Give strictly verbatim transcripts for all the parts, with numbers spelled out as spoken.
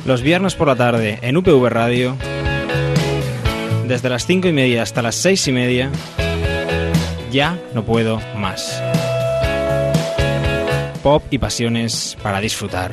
Los viernes por la tarde en U P V Radio, desde las cinco y media hasta las seis y media, ya no puedo más. Pop y pasiones para disfrutar.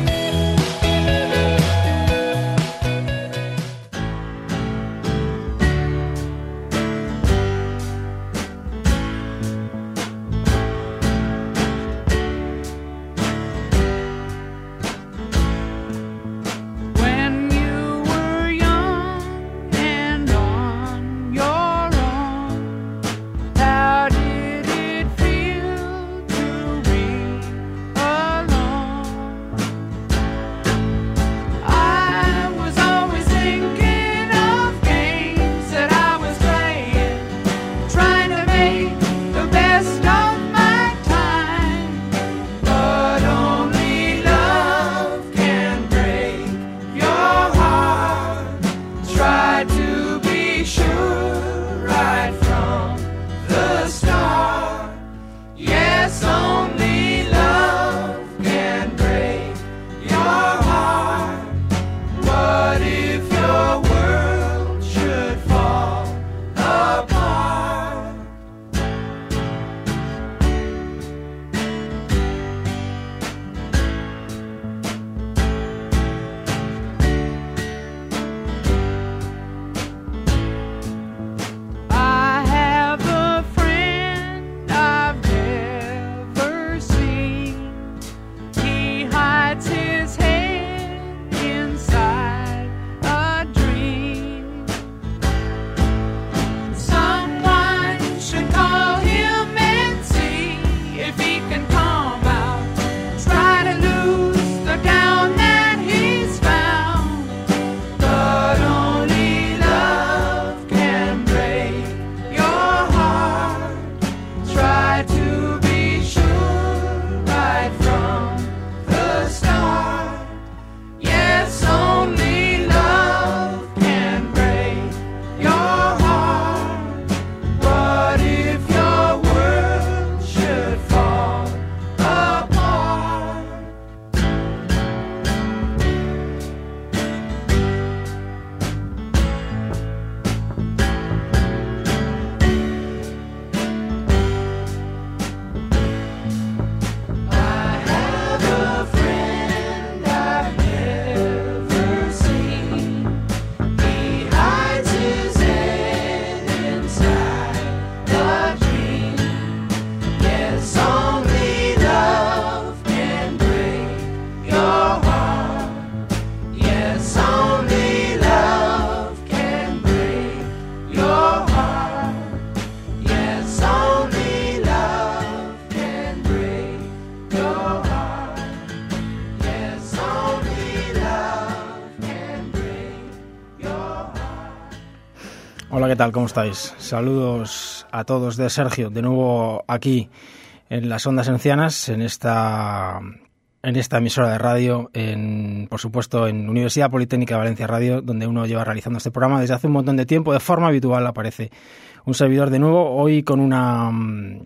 Hola, ¿qué tal? ¿Cómo estáis? Saludos a todos de Sergio, de nuevo aquí en las Ondas Hercianas, en esta, en esta emisora de radio, en, por supuesto en Universidad Politécnica de Valencia Radio, donde uno lleva realizando este programa desde hace un montón de tiempo. De forma habitual aparece un servidor de nuevo, hoy con una um,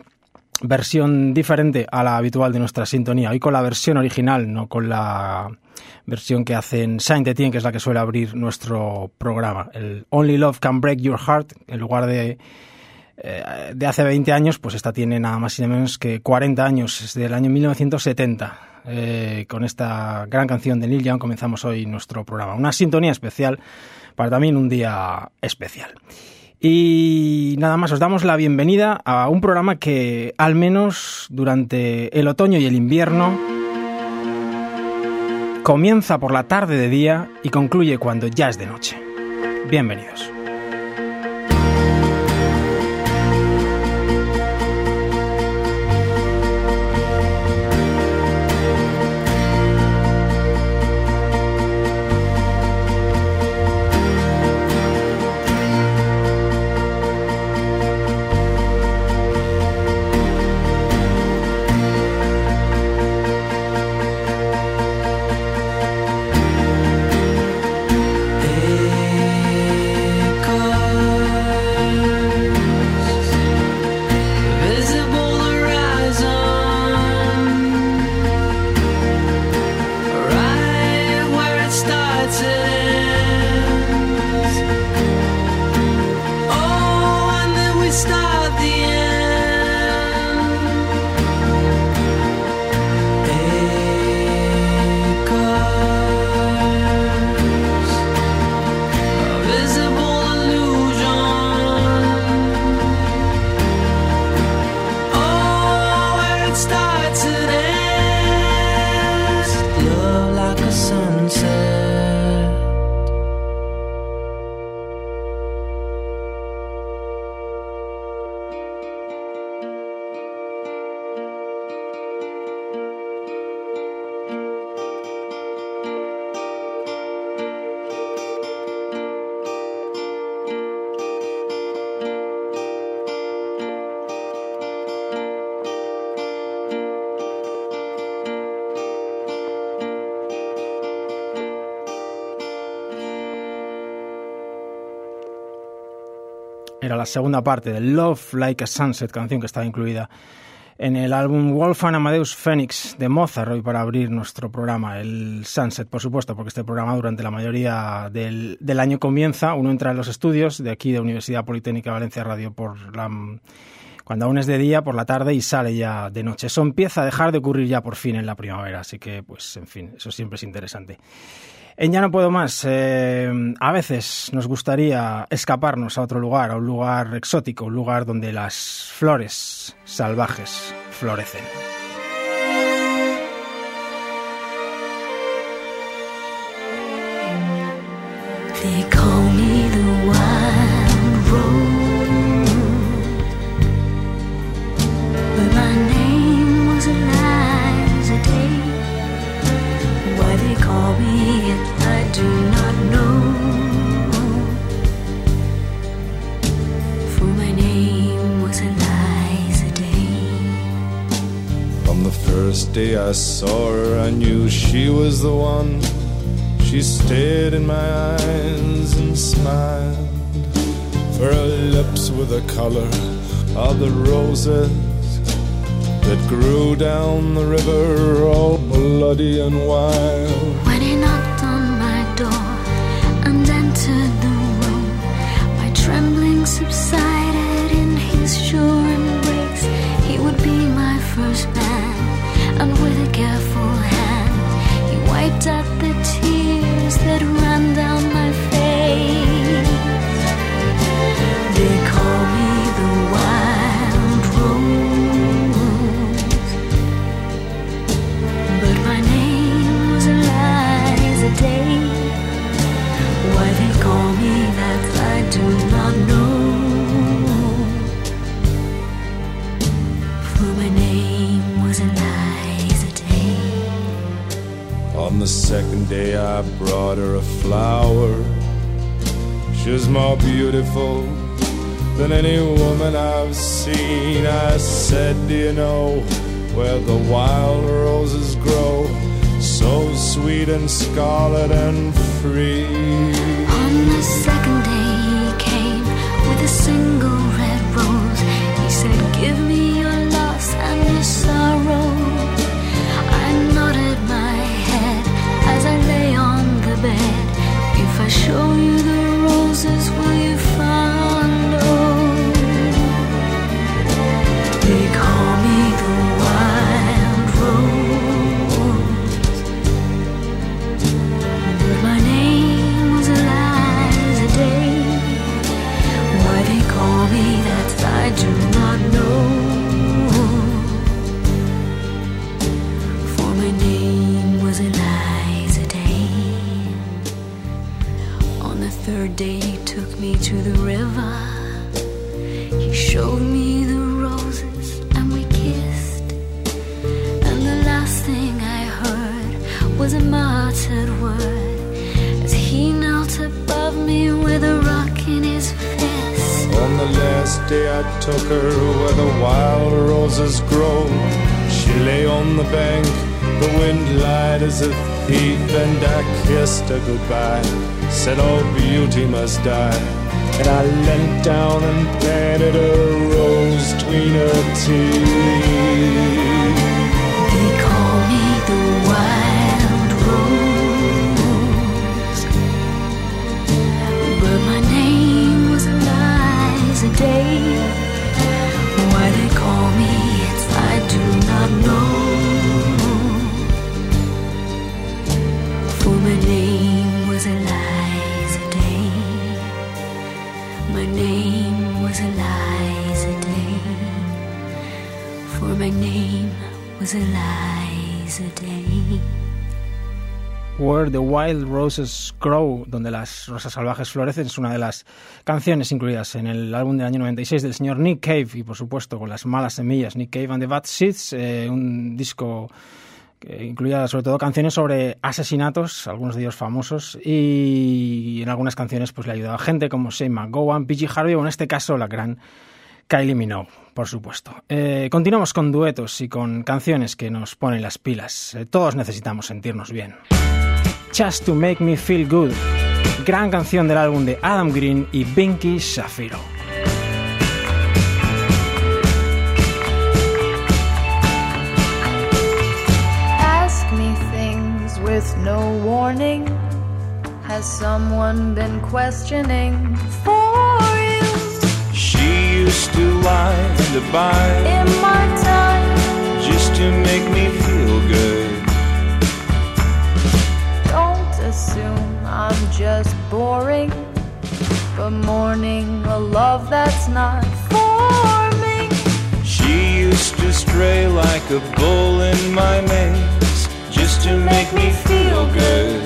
versión diferente a la habitual de nuestra sintonía, hoy con la versión original, no con la versión que hacen Saint-Étienne, que es la que suele abrir nuestro programa. El Only Love Can Break Your Heart, en lugar de, eh, de hace veinte años, pues esta tiene nada más y nada menos que cuarenta años, es del año mil novecientos setenta. Eh, con esta gran canción de Neil Young comenzamos hoy nuestro programa. Una sintonía especial para también un día especial. Y nada más, os damos la bienvenida a un programa que, al menos durante el otoño y el invierno, comienza por la tarde de día y concluye cuando ya es de noche. Bienvenidos. Era la segunda parte de Love Like a Sunset, canción que estaba incluida en el álbum Wolfgang Amadeus Phoenix de Mozart, hoy para abrir nuestro programa, el Sunset, por supuesto, porque este programa durante la mayoría del, del año comienza, uno entra en los estudios de aquí de Universidad Politécnica de Valencia Radio por la, cuando aún es de día, por la tarde, y sale ya de noche. Eso empieza a dejar de ocurrir ya por fin en la primavera, así que, pues, en fin, eso siempre es interesante. En Ya no puedo más, eh, a veces nos gustaría escaparnos a otro lugar, a un lugar exótico, un lugar donde las flores salvajes florecen. They call me the wild rose, but my name was Eliza Day. Why they call me it, I do not know, for my name was Eliza Day. From the first day I saw her, I knew she was the one. She stared in my eyes and smiled, for her lips were the color of the roses that grew down the river, all bloody and wild. When he knocked on my door and entered the room, my trembling subsided in his sure embrace. He would be my first man, and with a careful hand he wiped out the tears that ran down my face. They call me the wild rose, but my name was Eliza Day. Why they call me that I do not know, for my name was Eliza Day. On the second day I brought her a flower. She was more beautiful than any woman I've seen. I said, do you know where the wild roses grow, so sweet and scarlet and free? On the second day he came with a single red rose. He said, give me your loss and your sorrow. I nodded my head as I lay on the bed. If I show you the roses, will you follow? They call me the wild rose, but my name was Eliza Day. Why they call me that I do not know, for my name was Eliza Day. On the third day he took me to the river. He showed me the roses and we kissed, and the last thing I heard was a muttered word as he knelt above me with a rock in his fist. On the last day I took her where the wild roses grow. She lay on the bank, the wind lied as a thief, and I kissed her goodbye, said all beauty must die. And I leant down and planted a rose between her teeth. They call me the wild rose, but my name was Eliza Day. Why they call me it, I do not know, for my name was Eliza Day. My name was Eliza Day, for my name was Eliza Day. Where the Wild Roses Grow, donde las rosas salvajes florecen, es una de las canciones incluidas en el álbum del año noventa y seis del señor Nick Cave, y por supuesto con las malas semillas, Nick Cave and the Bad Seeds, eh, un disco que incluía sobre todo canciones sobre asesinatos, algunos de ellos famosos, y en algunas canciones pues le ayudaba a gente como Shane McGowan, P G Harvey o en este caso la gran Kylie Minogue, por supuesto. Eh, continuamos con duetos y con canciones que nos ponen las pilas. Eh, todos necesitamos sentirnos bien. Just to Make Me Feel Good, gran canción del álbum de Adam Green y Binky Shapiro. with no warning. Has someone been questioning for you? She used to lie and abide In my time, just to make me feel good. don't assume I'm just boring, but mourning a love that's not for me. She used to stray like a bull in my maze just to make me feel good.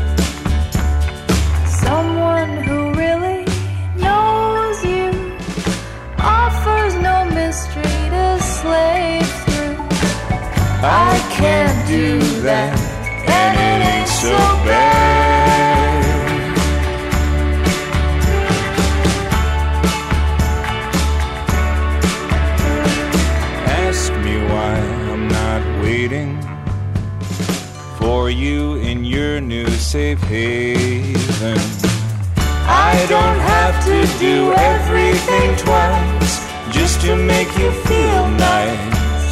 Someone who really knows you offers no mystery to slave through. I can't do that, and it ain't so bad. Ask me why I'm not waiting for you in your new safe haven. I don't have to do everything twice just to make you feel nice.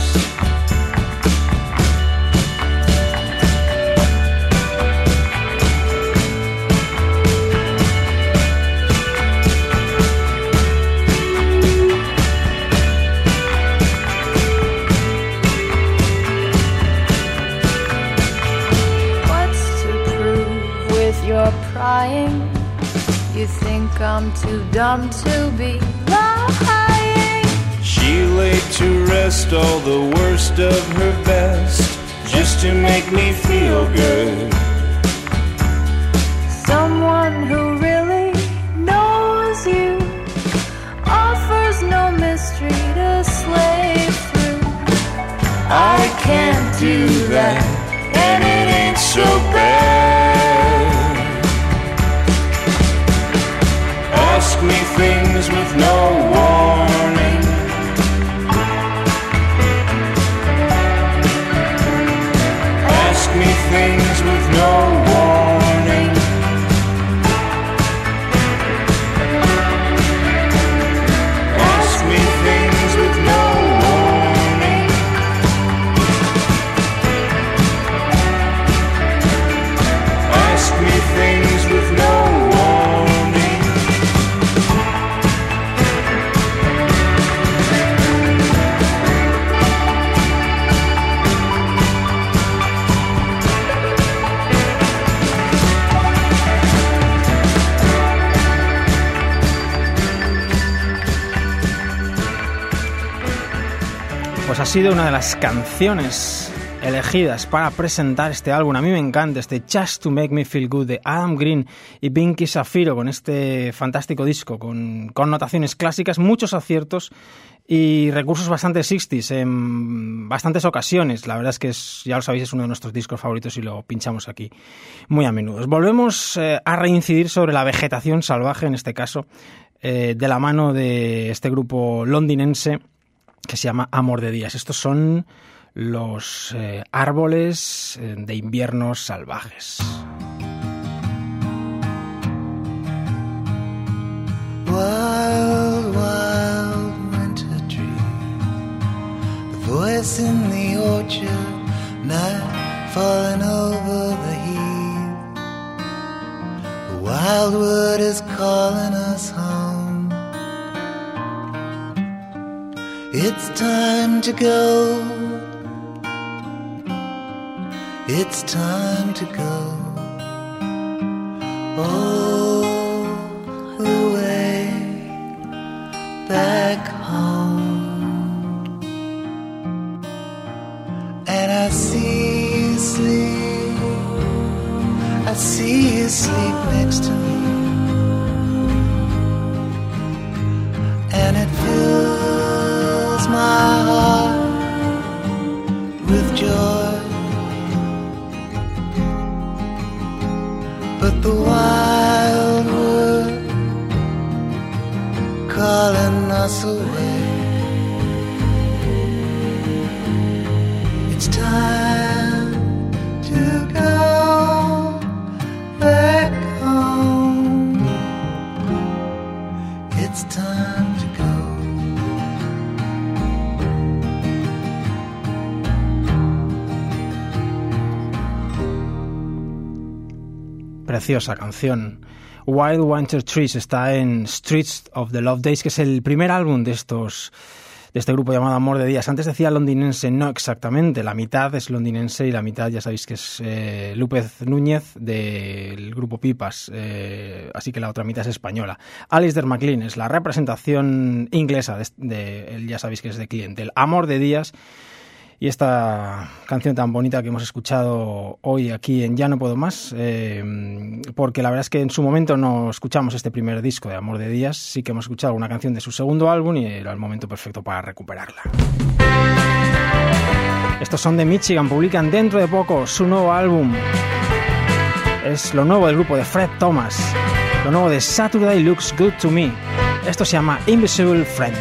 What's to prove with your prying? You think I'm too dumb to be lying? She laid to rest all the worst of her best just to make me feel good. Someone who really knows you offers no mystery to slave through. I can't do that, and it ain't so bad. Ask me things with no warning. Ask me things with no warning. Ask me things with no warning. Ask me things with no warning. Pues ha sido una de las canciones elegidas para presentar este álbum. A mí me encanta este Just to Make Me Feel Good de Adam Green y Pinky Shafiro, con este fantástico disco, con connotaciones clásicas, muchos aciertos y recursos bastante sesenta en bastantes ocasiones. La verdad es que es, ya lo sabéis, es uno de nuestros discos favoritos y lo pinchamos aquí muy a menudo. Volvemos eh, a reincidir sobre la vegetación salvaje, en este caso, eh, de la mano de este grupo londinense que se llama Amor de Días. Estos son los eh, árboles eh, de inviernos salvajes. Wild, wild winter dream, the voice in the orchard, night falling over the heath. The wildwood is calling us home. It's time to go. It's time to go. Oh, the way back home. And I see you sleep. I see you sleep next to me. And it fills my heart with joy. But the wildwood calling us away. It's time to go back home. It's time to go. preciosa canción. Wild Winter Trees está en Streets of the Love Days, que es el primer álbum de estos de este grupo llamado Amor de Días. Antes decía londinense, no exactamente, la mitad es londinense y la mitad ya sabéis que es eh, López Núñez del grupo Pipas, eh, así que la otra mitad es española. Alistair MacLean es la representación inglesa de, de, de ya sabéis que es de Cliente, el Amor de Días. Y esta canción tan bonita que hemos escuchado hoy aquí en Ya no puedo más, eh, porque la verdad es que en su momento no escuchamos este primer disco de Amor de Días, sí que hemos escuchado una canción de su segundo álbum y era el momento perfecto para recuperarla. Estos son de Michigan, publican dentro de poco su nuevo álbum. Es lo nuevo del grupo de Fred Thomas, lo nuevo de Saturday Looks Good to Me. Esto se llama Invisible Friend.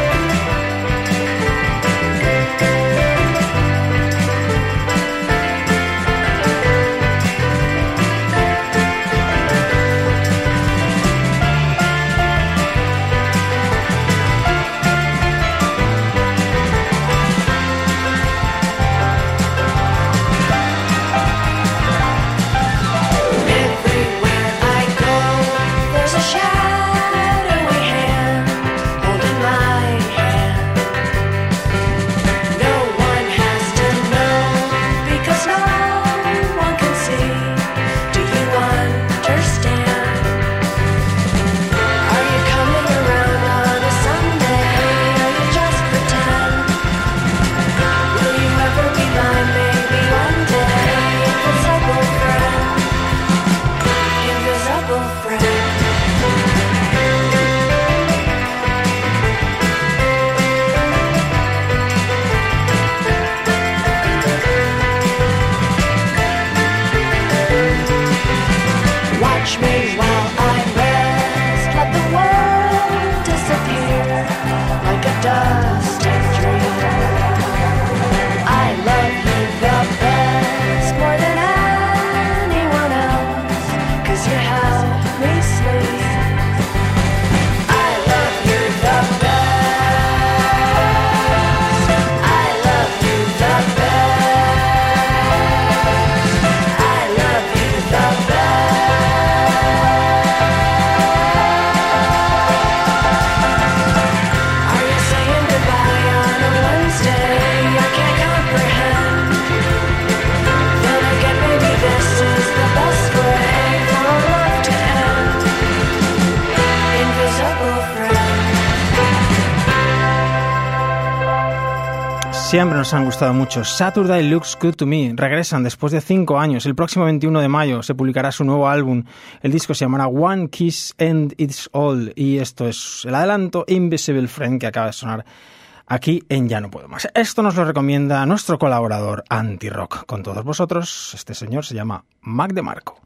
Siempre nos han gustado mucho. Saturday Looks Good to Me. Regresan después de cinco años. El próximo veintiuno de mayo se publicará su nuevo álbum. El disco se llamará One Kiss and It's All. Y esto es el adelanto Invisible Friend que acaba de sonar aquí en Ya no puedo más. Esto nos lo recomienda nuestro colaborador Anti-Rock. Con todos vosotros, este señor se llama Mac DeMarco.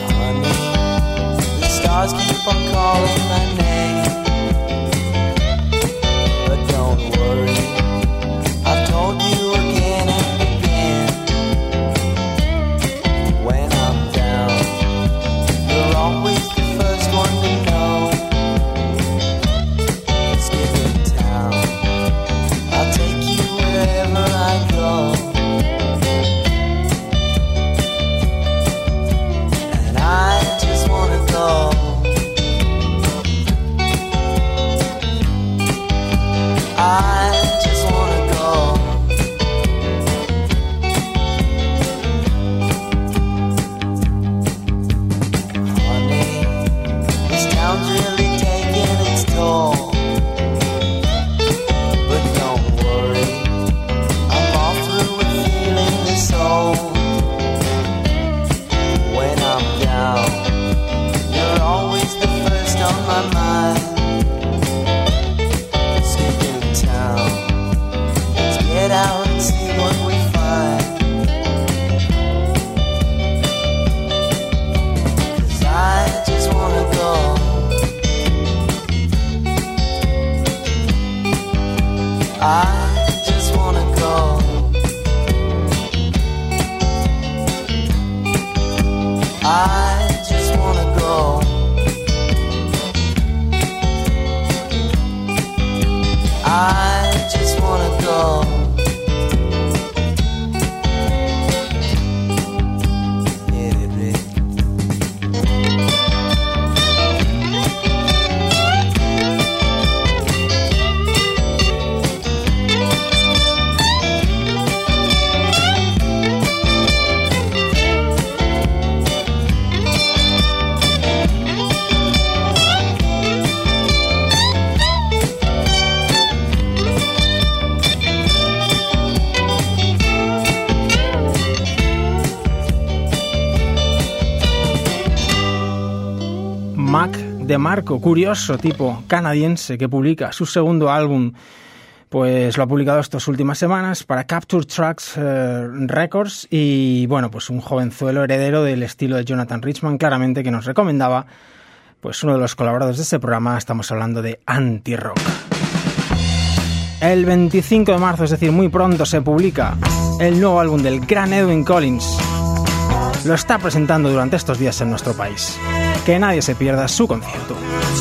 I've told you again and again, when I'm down, you're always the first one to know. Let's get in town, I'll take you wherever I go. And I just wanna go. I just wanna go. Honey, this town's really taking its toll. But don't worry, I'm all through with feeling this old. When I'm down, you're always the first on my mind. Get out and see what we find. 'Cause I just wanna go. I just wanna go. I just wanna go. I just wanna go. de Marco, curioso tipo canadiense que publica su segundo álbum, pues lo ha publicado estas últimas semanas para Capture Tracks eh, Records, y bueno, pues un jovenzuelo heredero del estilo de Jonathan Richman, claramente, que nos recomendaba pues uno de los colaboradores de este programa. Estamos hablando de Anti-Rock. El veinticinco de marzo, es decir, muy pronto, se publica el nuevo álbum del gran Edwyn Collins. Lo está presentando durante estos días en nuestro país. Que nadie se pierda su concierto.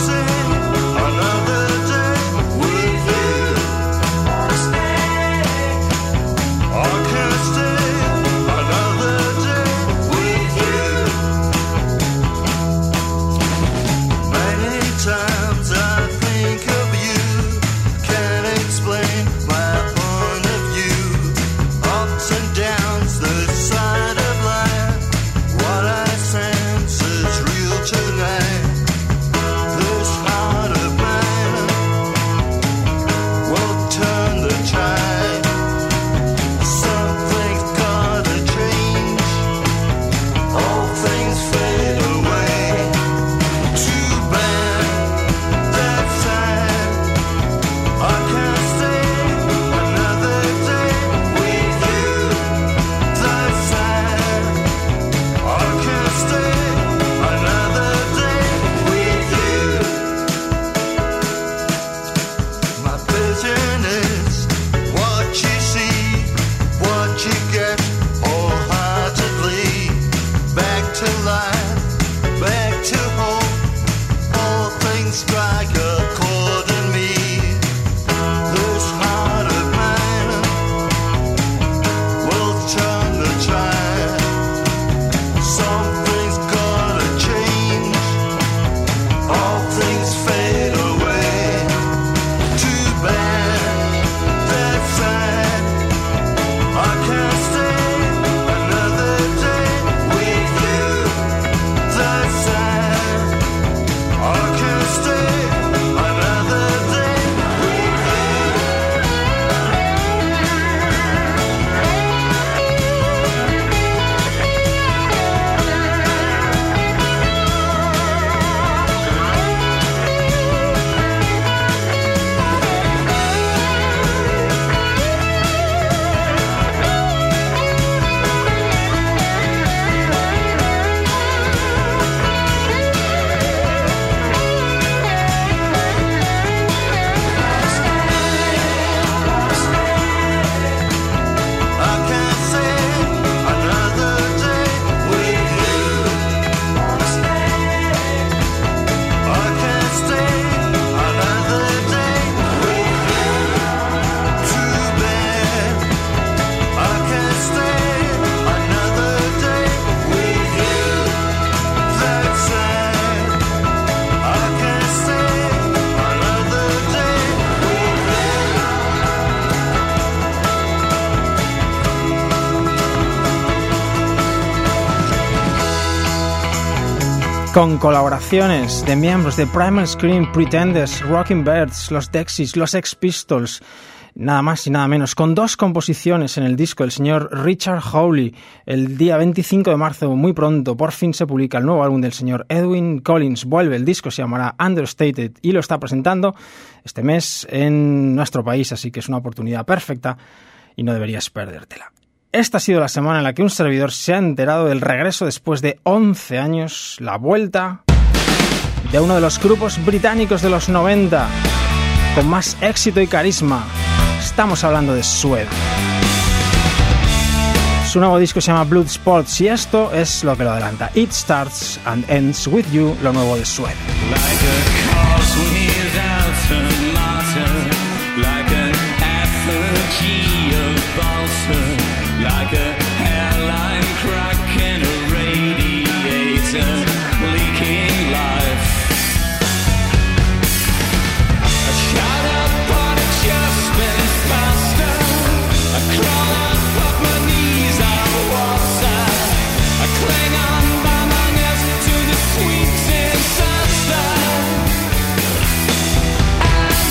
Con colaboraciones de miembros de Primal Scream, Pretenders, Rocking Birds, los Dexys, los Sex Pistols, nada más y nada menos, con dos composiciones en el disco, el señor Richard Hawley. El día veinticinco de marzo, muy pronto, por fin se publica el nuevo álbum del señor Edwyn Collins. Vuelve, el disco se llamará Understated y lo está presentando este mes en nuestro país, así que es una oportunidad perfecta y no deberías perdértela. Esta ha sido la semana en la que un servidor se ha enterado del regreso después de once años, la vuelta de uno de los grupos británicos de los noventa con más éxito y carisma. Estamos hablando de Suede. Su nuevo disco se llama Blood Sports y esto es lo que lo adelanta. It Starts and Ends With You, lo nuevo de Suede. Like a hairline crack in a radiator, leaking life. I shot up, but it just been faster. I crawl up off my knees, I walk out. I cling on by my nails to the sweet disaster. I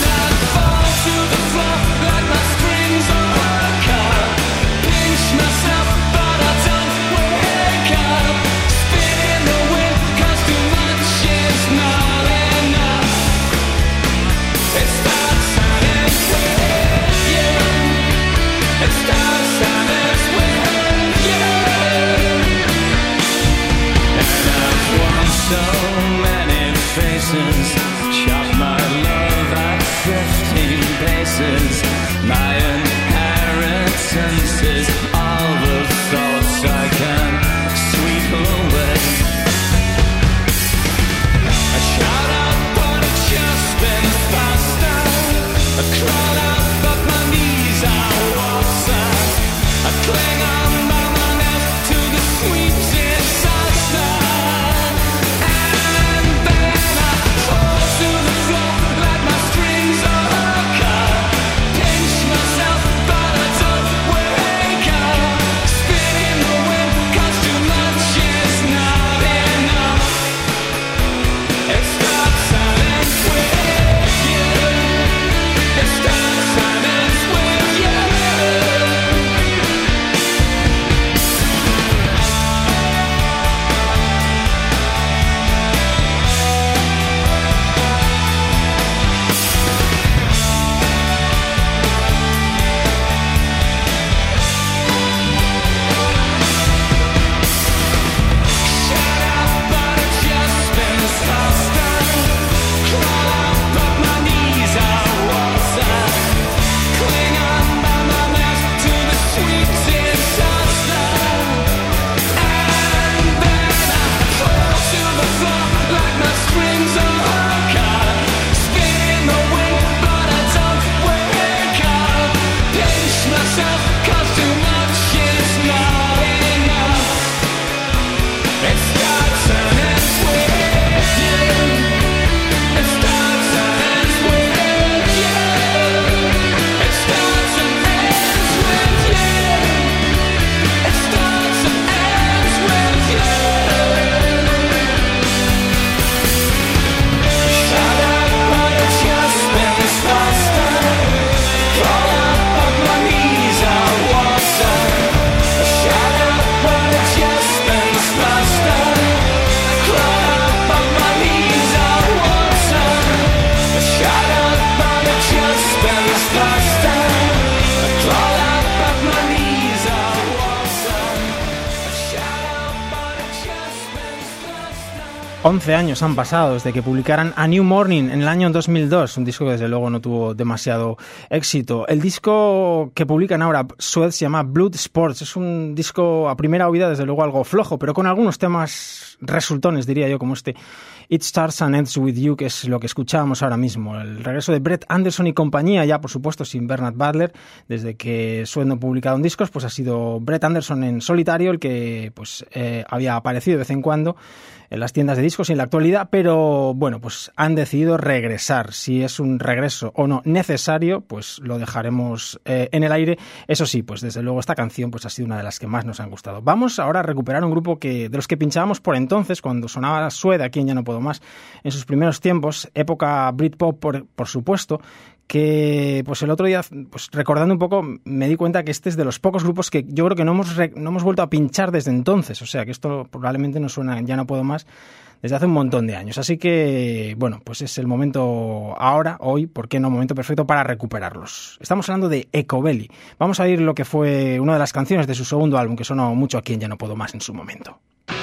once años han pasado desde que publicaran A New Morning en el año dos mil dos, un disco que desde luego no tuvo demasiado éxito. El disco que publican ahora Suede se llama Blood Sports, es un disco a primera oída desde luego algo flojo, pero con algunos temas resultones, diría yo, como este It Starts and Ends With You, que es lo que escuchábamos ahora mismo. El regreso de Brett Anderson y compañía, ya por supuesto sin Bernard Butler, desde que Suede no ha publicado en discos, pues ha sido Brett Anderson en solitario el que pues eh, había aparecido de vez en cuando en las tiendas de discos y en la actualidad, pero bueno, pues han decidido regresar. Si es un regreso o no necesario, pues lo dejaremos eh, en el aire. Eso sí, pues desde luego esta canción pues ha sido una de las que más nos han gustado. Vamos ahora a recuperar un grupo que de los que pinchábamos por entonces, cuando sonaba Suede, aquí en Ya No Puedo Más, en sus primeros tiempos, época Britpop por, por supuesto, que pues el otro día, pues recordando un poco, me di cuenta que este es de los pocos grupos que yo creo que no hemos, re, no hemos vuelto a pinchar desde entonces, o sea que esto probablemente no suena Ya No Puedo Más desde hace un montón de años, así que bueno, pues es el momento ahora, hoy, ¿por qué no? Momento perfecto para recuperarlos. Estamos hablando de Ecobelly. Vamos a oír lo que fue una de las canciones de su segundo álbum, que sonó mucho aquí en Ya No Puedo Más en su momento.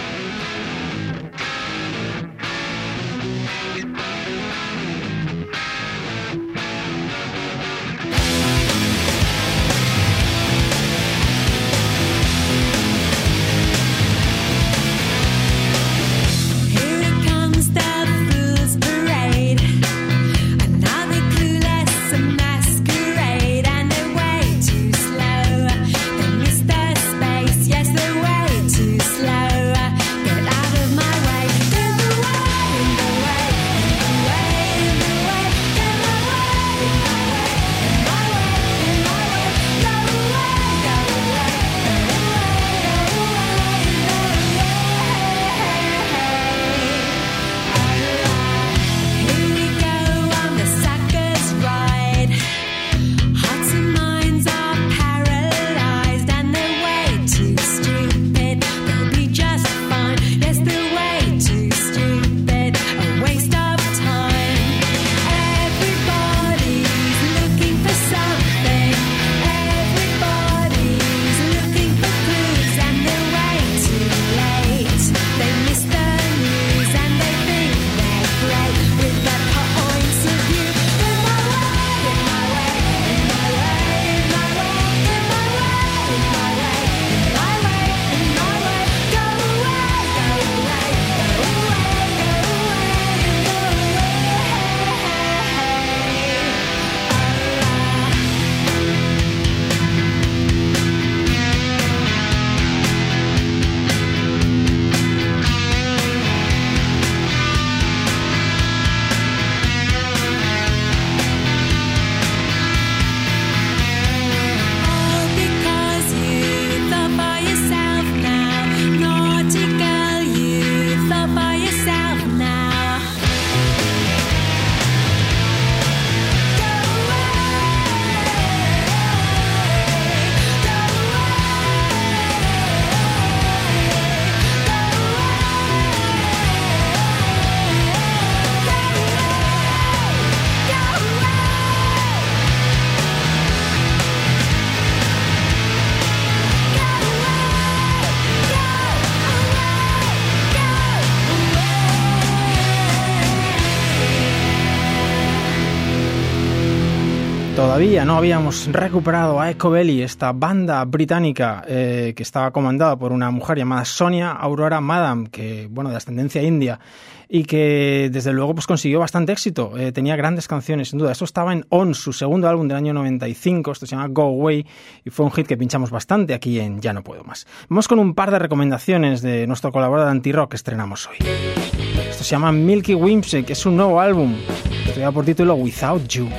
Todavía no habíamos recuperado a Ecobelly, esta banda británica eh, que estaba comandada por una mujer llamada Sonia Aurora Madam, que bueno, de ascendencia india, y que desde luego pues consiguió bastante éxito, eh, tenía grandes canciones sin duda. Esto estaba en On, su segundo álbum del año noventa y cinco, esto se llama Go Away y fue un hit que pinchamos bastante aquí en Ya No Puedo Más. Vamos con un par de recomendaciones de nuestro colaborador de Anti-Rock que estrenamos hoy. Esto se llama Milky Whimsy, que es un nuevo álbum que lleva por título Without You.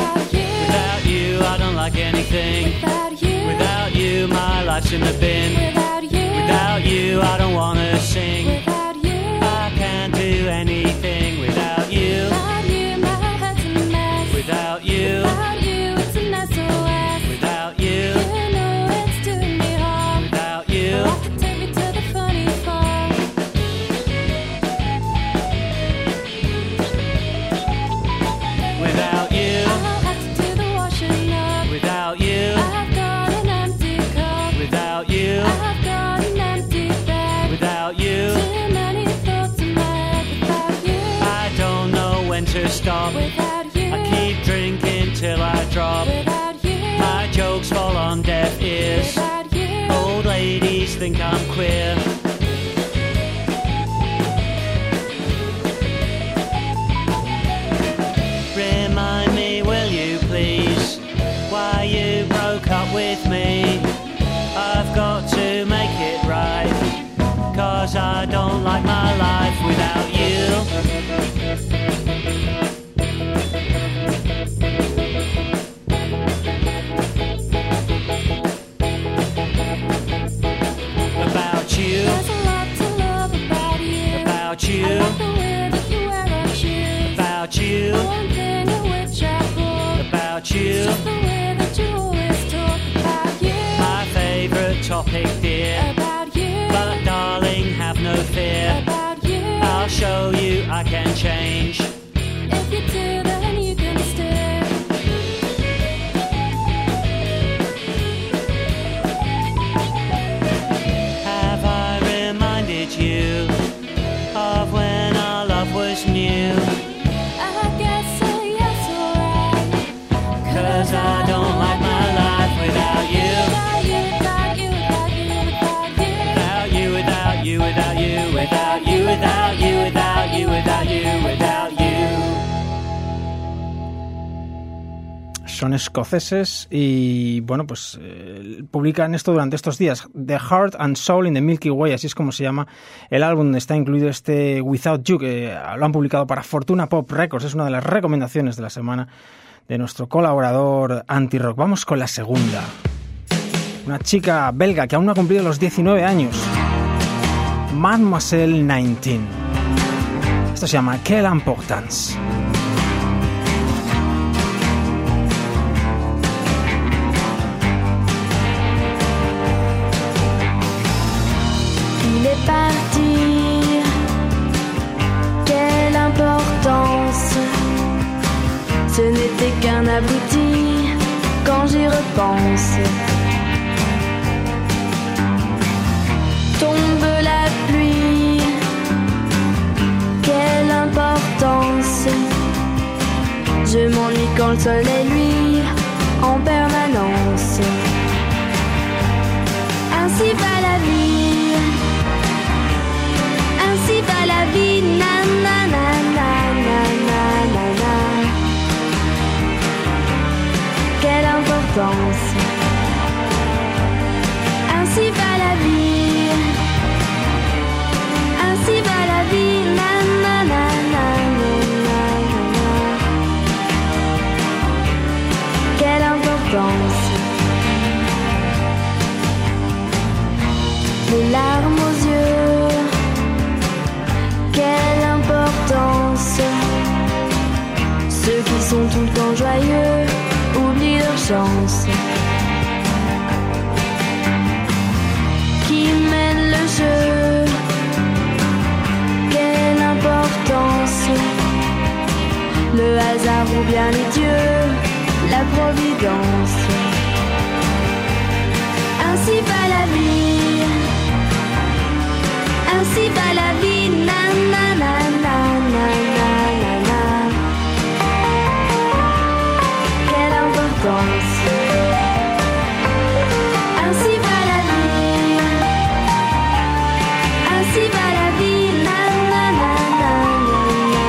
I don't like anything. Without you, without you, my life's in the bin. Without you, without you, I don't wanna sing. Without you, I can't do anything. Without you, without you, my head's a mess. Without you, without you, it's an S O S. Without you, you know it's doing me harm. Without you, I could take me to the funny farm. Without you. Without you, I've got an empty cup. Without you, I've got an empty bed. Without stop. I keep drinking till I drop. My jokes fall on deaf ears. Old ladies think I'm queer. Remind me, will you please, why you broke up with me? I've got to make it right, 'cause I don't like my life without you. About you, There's a lot to love about you. about you, I love the way that you wear our shoes. about you, The one thing in which I fall. about you. Just the way that you always talk about you. My favourite topic, dear. About you. But darling, have no fear. About you. I'll show you I can change. If you do, then you can stay. Have I reminded you of when our love was new? I guess so, yes, alright. 'Cause I don't like my life without you. Without you, without you, without you, without you. Without you, without you, without you, without you, without you, without you, without you. Son escoceses y, bueno, pues eh, publican esto durante estos días. The Heart and Soul in the Milky Way, así es como se llama el álbum donde está incluido este Without You, que lo han publicado para Fortuna Pop Records. Es una de las recomendaciones de la semana de nuestro colaborador Anti-Rock. Vamos con la segunda. Una chica belga que aún no ha cumplido los diecinueve años. Mademoiselle diecinueve. Esto se llama Quelle Importance. Il est parti, quelle importance. Ce n'était qu'un abruti quand j'y repense. Tombe la pluie, quelle importance. Je m'ennuie quand le soleil luit en permanence. Ainsi va la vie, ainsi va la vie, na na na na na na na na. Quelle importance. Ainsi va la vie, ainsi va la vie, na na na na na na na. Quelle importance. Les larmes aux yeux, quelle importance. Ceux qui sont tout le temps joyeux oublient leur chance. Qui mène le jeu, quelle importance. Le hasard ou bien les dieux, la providence. Ainsi va la vie, ainsi va la vie, na na na na na na na na. Quelle importance. Ainsi va la vie, ainsi va la vie, na na na na na na.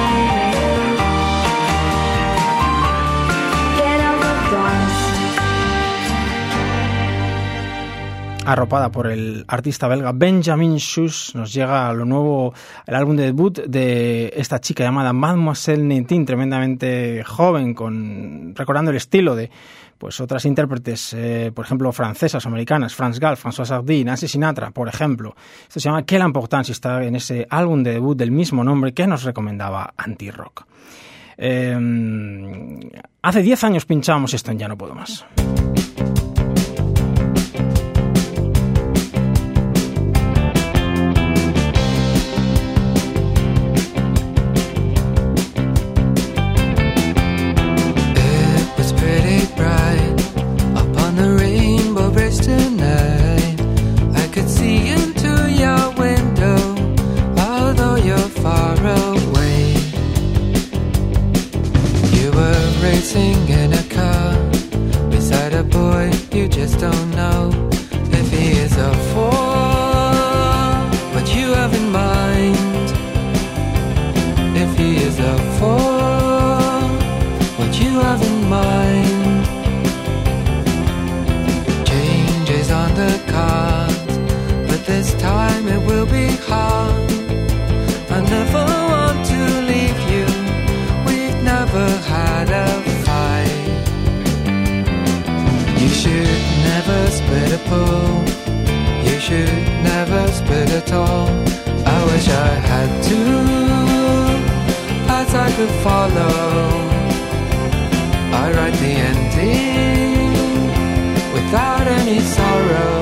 Quelle importance. Arropada por el artista belga Benjamin Schuss, nos llega lo nuevo, el álbum de debut de esta chica llamada Mademoiselle diecinueve, tremendamente joven, con recordando el estilo de pues otras intérpretes, eh, por ejemplo, francesas o americanas, France Gall, François Hardy, Nancy Sinatra, por ejemplo. Esto se llama Quelle Importance y está en ese álbum de debut del mismo nombre que nos recomendaba Anti-Rock. Eh, hace diez años pinchábamos esto en Ya No Puedo Más. this time it will be hard. I never want to leave you. We've never had a fight. You should never split a pool. You should never split at all. I wish I had two paths I could follow. I write the ending without any sorrow.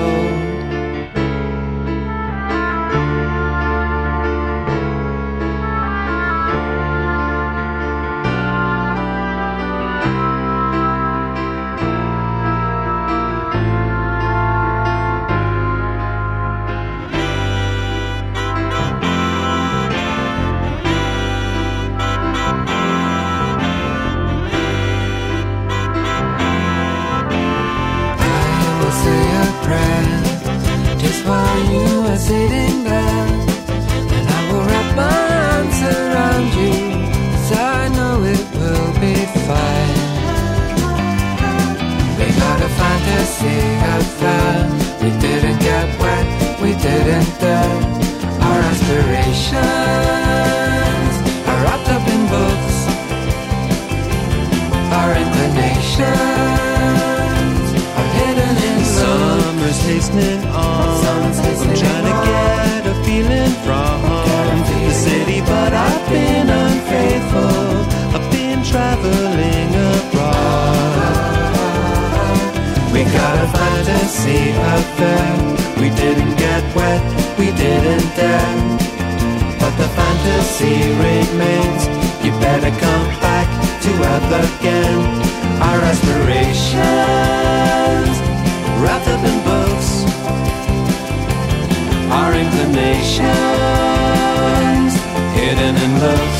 While you are sitting there, and I will wrap my arms around you, 'cause I know it will be fine. We had a fantasy affair. We didn't get wet, we didn't dare. Our aspirations are wrapped up in books. Our inclinations are hidden in summer's hastening on. I'm trying to get a feeling from the city, but I've been unfaithful. I've been traveling abroad. We got a fantasy affair. We didn't get wet, we didn't dare. But the fantasy remains. You better come back to earth again. Our aspirations wrapped up in books. Our inclinations hidden in looks.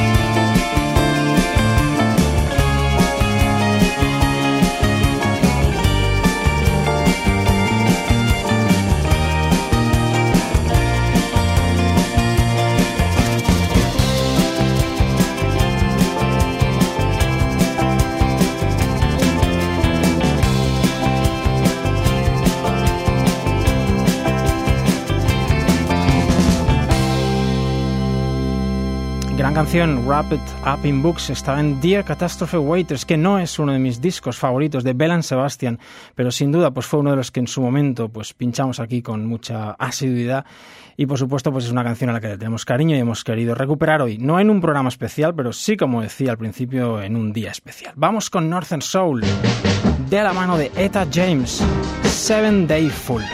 Gran canción, Wrap It Up in Books, estaba en Dear Catastrophe Waiters, que no es uno de mis discos favoritos de Belle and Sebastian, pero sin duda pues fue uno de los que en su momento pues pinchamos aquí con mucha asiduidad y por supuesto pues es una canción a la que le tenemos cariño y hemos querido recuperar hoy, no en un programa especial, pero sí, como decía al principio, en un día especial. Vamos con Northern Soul, de la mano de Etta James, Seven Day Full.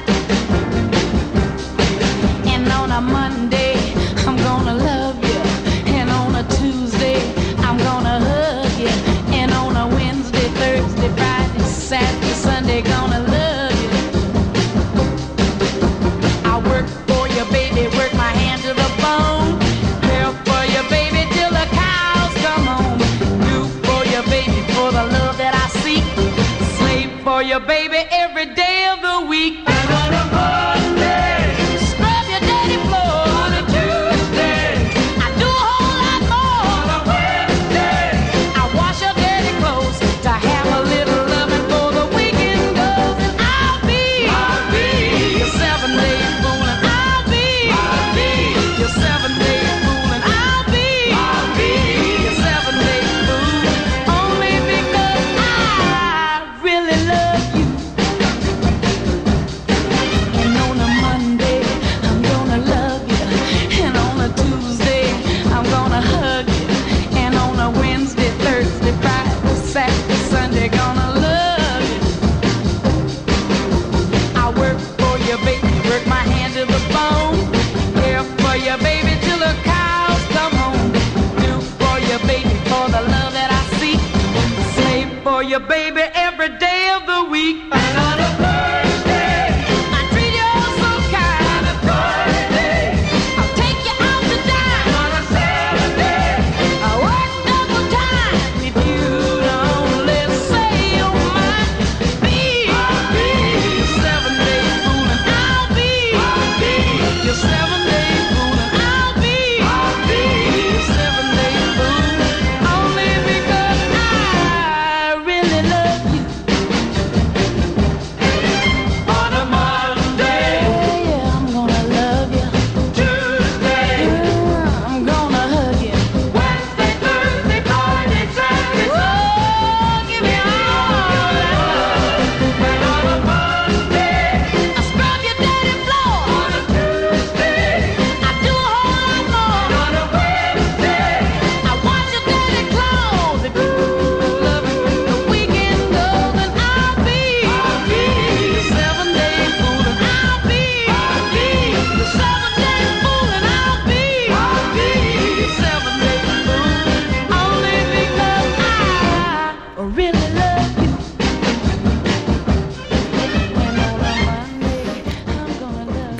And on a Monday, I'm gonna love you. And on a Tuesday, I'm gonna hug you. And on a Wednesday, Thursday, Friday, Saturday, Sunday, gonna love you. I work for you, baby, work my hand to the bone. Care for you, baby, till the cows come home. Do for you, baby, for the love that I seek. Slave for you, baby, every day of the week. And on a Monday, scrub your dirty floor. On a Tuesday, I do a whole lot more. On a Wednesday, I wash your dirty clothes to have a little loving for the weekend goes. And I'll be, I'll be your seven day fool, and I'll be, I'll be your seven day fool, and I'll be, I'll be your seven day fool, only because I really love you. And on a Monday, I'm gonna love you. And on a Tuesday, I'm gonna hug you. And on a Wednesday, Thursday, Friday, Saturday, Sunday, gonna love you. I work for you, baby, work my hand to the bone. Care for you, baby, till the cows come home. Do for you, baby, for the love that I seek. Slave for you, baby, every day of the week. And on a Thursday, I treat you all so kind. On a Friday, I'll take you out to dine. On a Saturday, I work double time. If you don't let say you might be, I'll be your seven day fool, and I'll be, I'll be your seven day fool, and I'll be, I'll be your seven day fool, only because I really love you.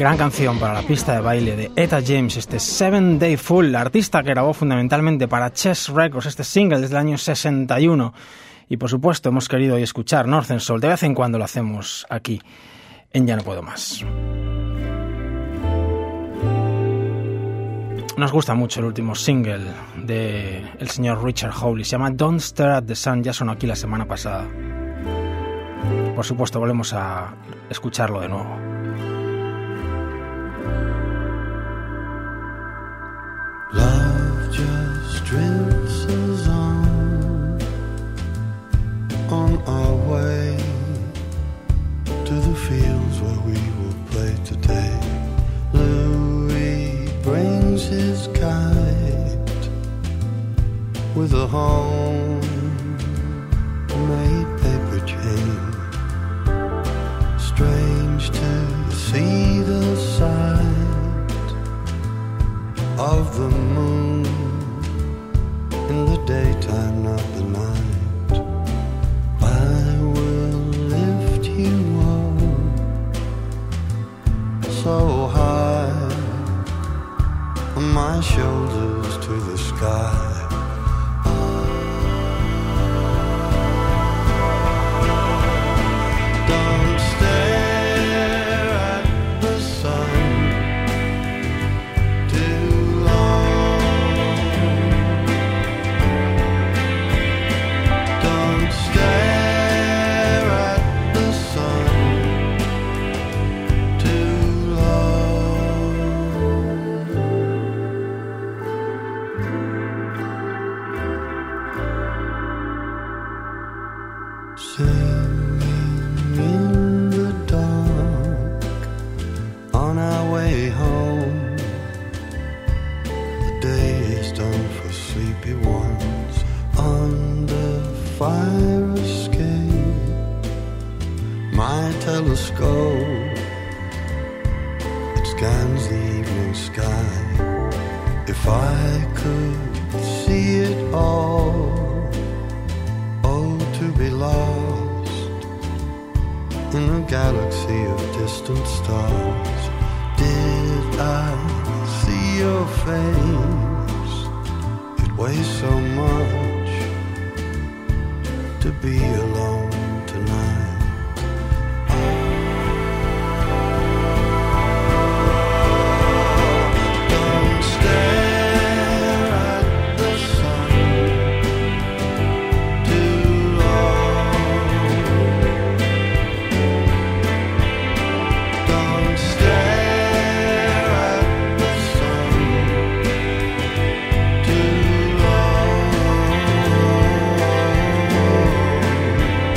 Gran canción para la pista de baile de Etta James, este Seven Day Full, la artista que grabó fundamentalmente para Chess Records este single desde el año sesenta y uno. Y por supuesto hemos querido hoy escuchar Northern Soul, de vez en cuando lo hacemos aquí en Ya No Puedo Más. Nos gusta mucho el último single de el señor Richard Hawley, se llama Don't Stare at the Sun, ya sonó aquí la semana pasada. Por supuesto volvemos a escucharlo de nuevo. Love just drifts us on, on our way to the fields where we will play today. Louis brings his kite with a homemade paper chain. Strange to see the sight of the moon in the daytime, not the night. I will lift you up so high on my shoulders to the sky. Don't stare at the sun too long. Don't stare at the sun too long. Singing in the dark on our way home. The day is done for sleepy ones on the fire escape. My telescope, it scans the evening sky. If I could see it all, oh, to be lost in a galaxy of distant stars. Did I see your face? It weighs so much to be alone tonight. Don't stare at the sun too long. Don't stare at the sun too long.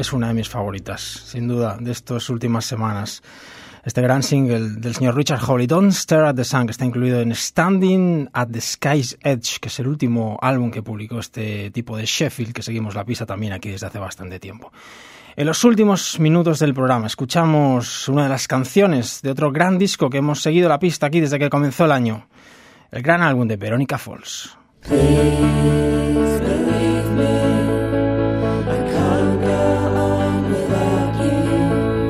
es una de mis favoritas, sin duda, de estas últimas semanas. Este gran single del señor Richard Hawley, Don't Stare at the Sun, que está incluido en Standing at the Sky's Edge, que es el último álbum que publicó este tipo de Sheffield, que seguimos la pista también aquí desde hace bastante tiempo. En los últimos minutos del programa escuchamos una de las canciones de otro gran disco que hemos seguido la pista aquí desde que comenzó el año, el gran álbum de Veronica Falls. Please believe me, I can't go on without you.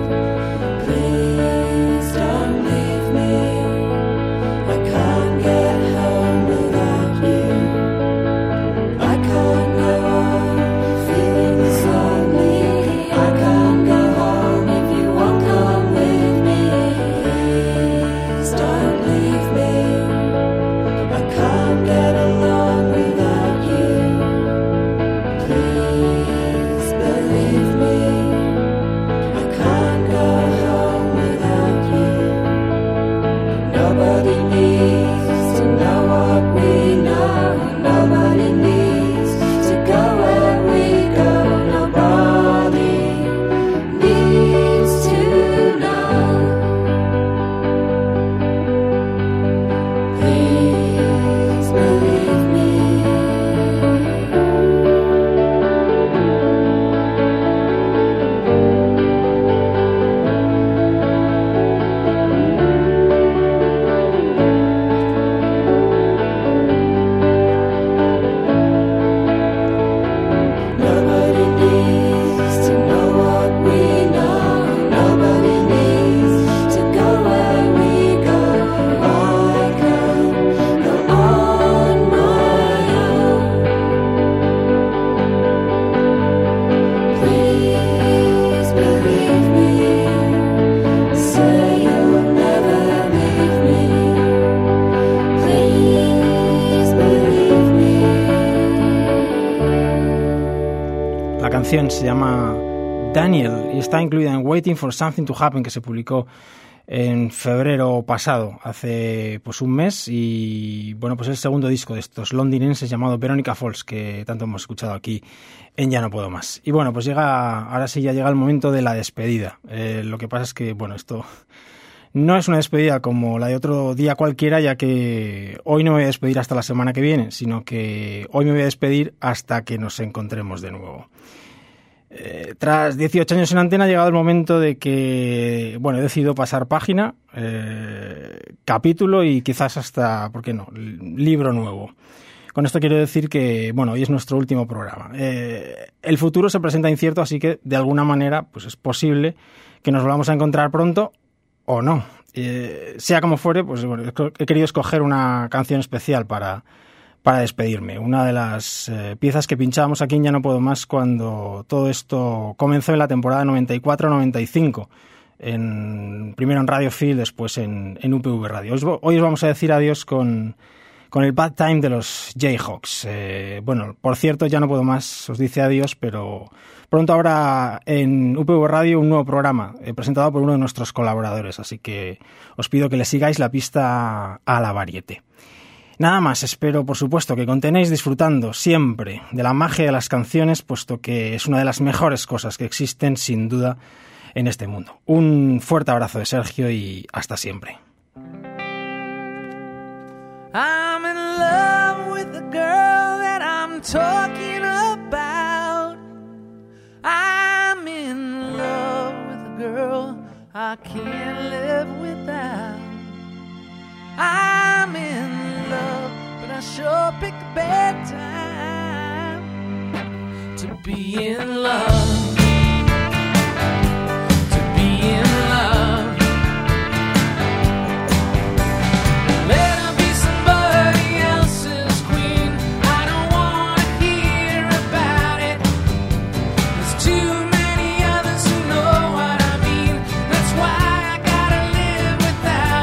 Please don't leave me, I can't get home without you. I can't go on feeling this lonely. I can't go home if you won't come with me. Please don't leave me, I can't get along. Se llama Daniel y está incluida en Waiting for Something to Happen, que se publicó en febrero pasado, hace pues un mes, y bueno, pues el segundo disco de estos londinenses llamado Veronica Falls, que tanto hemos escuchado aquí en Ya No Puedo Más. Y bueno, pues llega, ahora sí ya llega el momento de la despedida. Eh, lo que pasa es que, bueno, esto no es una despedida como la de otro día cualquiera, ya que hoy no me voy a despedir hasta la semana que viene, sino que hoy me voy a despedir hasta que nos encontremos de nuevo. Eh, tras dieciocho años en antena ha llegado el momento de que, bueno, he decidido pasar página, eh, capítulo y quizás hasta, ¿por qué no?, libro nuevo. Con esto quiero decir que, bueno, hoy es nuestro último programa. Eh, el futuro se presenta incierto, así que de alguna manera pues es posible que nos volvamos a encontrar pronto o no. Eh, sea como fuere, pues bueno, he querido escoger una canción especial para... para despedirme. Una de las eh, piezas que pinchábamos aquí en Ya No Puedo Más cuando todo esto comenzó en la temporada noventa y cuatro noventa y cinco, en, primero en Radio Field, después en, en U P V Radio. Hoy, hoy os vamos a decir adiós con, con el Bad Time de los Jayhawks. Eh, bueno, por cierto, Ya No Puedo Más os dice adiós, pero pronto habrá en U P V Radio un nuevo programa eh, presentado por uno de nuestros colaboradores, así que os pido que le sigáis la pista a la Variete. Nada más, espero por supuesto que continuéis disfrutando siempre de la magia de las canciones, puesto que es una de las mejores cosas que existen sin duda en este mundo. Un fuerte abrazo de Sergio y hasta siempre. I'm in love with the girl that I'm talking about. I'm in love with a girl I can't live without. I'm in love, but I sure pick a bad time to be in love, to be in love. Let her be somebody else's queen. I don't want to hear about it. There's too many others who know what I mean. That's why I gotta live without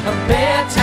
a bedtime